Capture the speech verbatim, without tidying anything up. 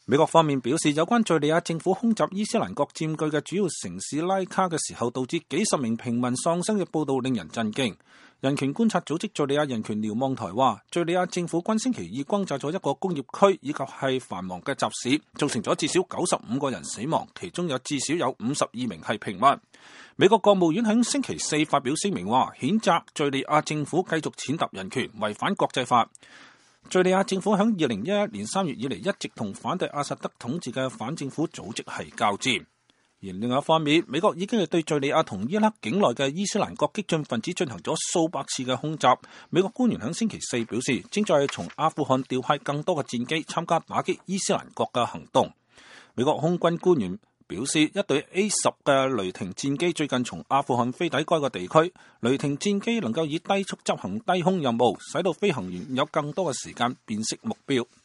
美國方面表示，有關敘利亞政府空襲伊斯蘭國佔據嘅主要城市拉卡嘅時候，導致幾十名平民喪生嘅報道令人震驚。人權觀察組織敘利亞人權瞭望台話，敘利亞政府軍星期二轟炸咗一個工業區以及係繁忙嘅集市，造成咗至少九十五個人死亡，其中有至少有五十二名係平民。美國國務院喺星期四發表聲明話，譴責敘利亞政府繼續踐踏人權，違反國際法。敘利亞政府喺二零一一年三月以嚟一直同反對阿薩德統治嘅反政府組織係交戰。而另外一方面，美國已經係對敘利亞同伊拉克境內嘅伊斯蘭國激進分子進行咗數百次嘅空襲。美國官員喺星期四表示，正在從阿富汗調派更多嘅戰機參加打擊伊斯蘭國嘅行動。美國空軍官員表示，一隊 A 十嘅雷霆戰機最近從阿富汗飛抵該個地區。雷霆戰機能夠以低速執行低空任務，使到飛行員有更多嘅時間辨識目標。